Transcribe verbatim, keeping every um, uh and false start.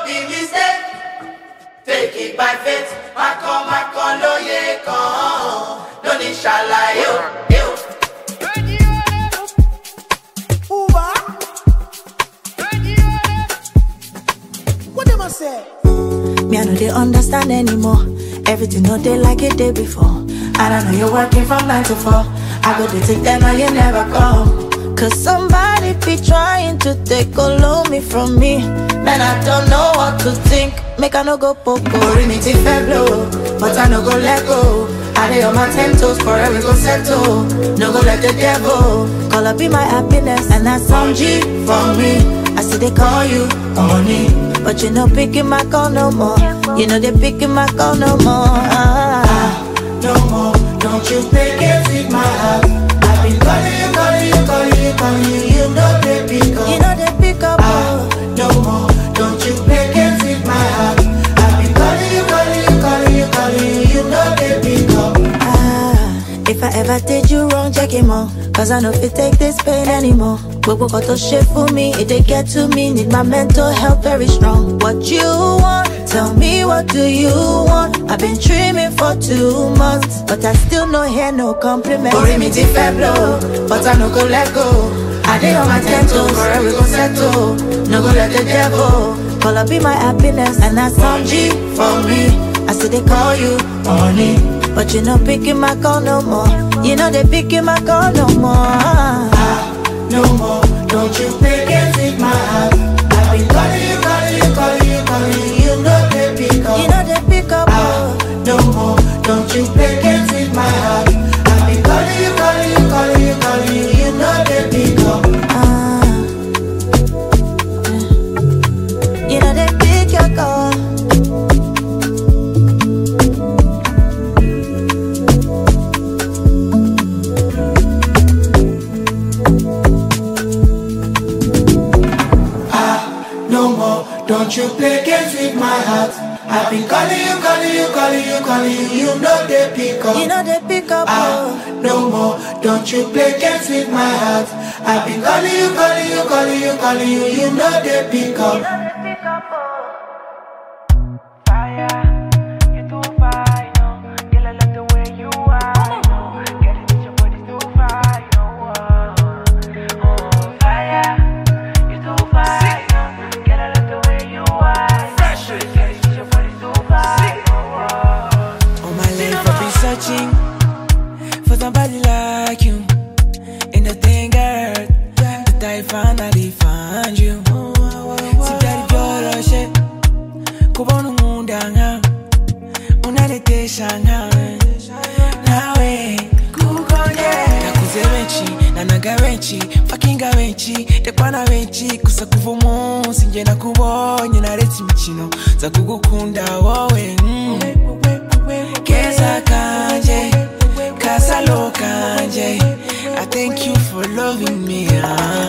be mistake. Take it by faith. Mako, mako, lo ye kon. No ni shala yo, yo. Uber. What them I say? Me I know they understand anymore. Everything no they like it day before. I don't know you're working from nine to four. I go to take them and you never come. Cause somebody be trying to take all of me from me. Man, I don't know what to think. Make I no go popo. Rimiti feblo, but I no go let go. I lay on my ten toes, forever go settle. No go let the devil call up be my happiness, and that's some G for me. I see they call you honey, but you no picking my call no more. You know they picking my call no more. Ah, ah, no more. Don't you pick it with my heart. I've been calling you, calling you, calling you, calling you. You know they pick up. You know they pick up. Ah, no more. Don't you pick it with my heart. I've been calling you, calling you, calling you, calling you. You know they pick up. Ah, if I ever did you wrong, check him out. Cause I know if it take this pain anymore. But what got to shit for me, if they get to me, need my mental health very strong. What you want? Tell me what do you want? I've been dreaming for two months, but I still no hear no compliment. Worry me till Feblo, but I no go let go. I did on my ten toes, forever go settle. No go let the devil call up be my happiness, and that's some G for me. I see they call you honey, but you no picking my call no more. You know they picking my call no more. Ah, no more. Don't you pick it with my heart. I've been calling you, calling you, calling you, calling you. You know they pick up. You know they pick up. Ah, no more. Don't you pick it with my heart. I've been calling you, calling you, calling you, calling you. You know they pick up. Ah, you know they pick your call. Don't you play games with my heart. I've been calling you, calling you, calling you, calling you. You know they pick up. You know they pick up. Ah, no more. Don't you play games with my heart. I've been calling you, calling you, calling you, calling you. You know they pick up. You know they pick up. Fire, you too fine, no. Girl, I love the way you are, no. Get it, your body too fine, no. Oh, fire, you too fine. For somebody like you, in the thing, girl, that I finally find you. See that you're a shit, Kubonu Mundanga, Unadete Shanga, Nawe, Kukonye, Nakuzerenchi, Nanagarenchi, fucking Garenchi, the Panarenchi, Kusakufumo, Sinjana Kubonye, Nareti Michino, Zakugukunda, Wawe, Kesa Kanje. I thank you for loving me.